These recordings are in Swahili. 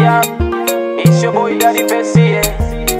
up? It's your boy Daddy Bessie, yeah.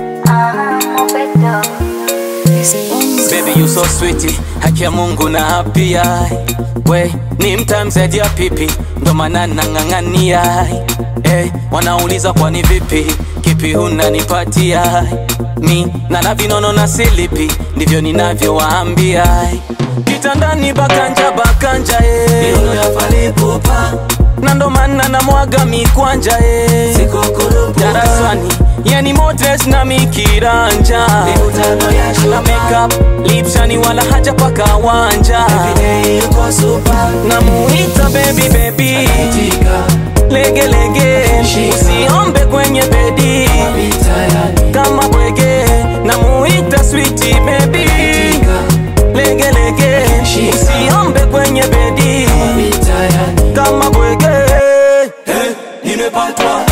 Baby you so sweet, haki ya Mungu na happy eye. We ni mtamzaji ya pipi, ndo maana nang'ang'ania. Wanauliza kwa ni vipi, kipi unanipatia? Mi na vinono na silipi, ndivyo ninavyowaambia. Kitandani bakanja Miono ya falipupa na ndo maana na mwaga mikwanja Sikukurupuka darasani, yani modres na mikiranja Mikutano ya shupa na makeup, lipshani wala haja paka wanja Everyday yuko super na muita baby Anaitika lege usiombe kwenye bedi kama bwege na muita sweetie baby Lege usiombe kwenye bedi kama bwege. Nimepatwa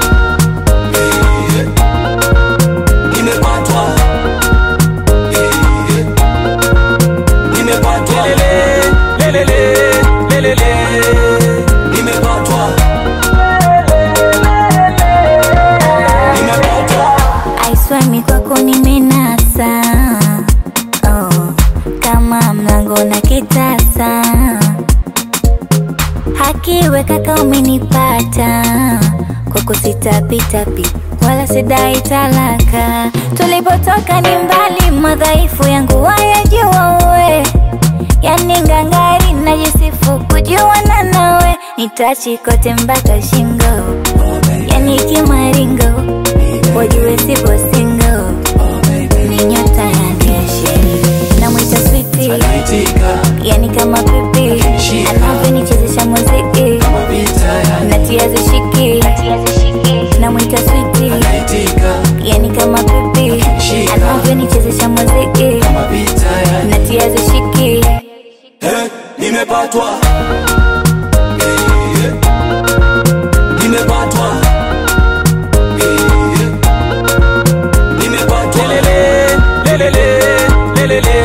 nimepatwa nimepatwa lelele nimepatwa Aiswami kwako nimenasa, kama mlango na kitasa. Hakiwe kaka umenipata, kwako sitapitapi wala sidai talaka. Tulipotoka ni mbali, madhaifu yangu wayajua uwe. Yani ngangari najisifu kujuana nawe, nitachi kote mpaka shingo. Yani kimaringo wajue sipo single, ni nyota ya keshe na mwita sweetie, yani kama pipi anavyonichezesha muziki natia zishiki, na mwita sweetie, yani kama pipi anavyonichezesha muziki natia zishiki. Nimepatwa nimepatwa lelele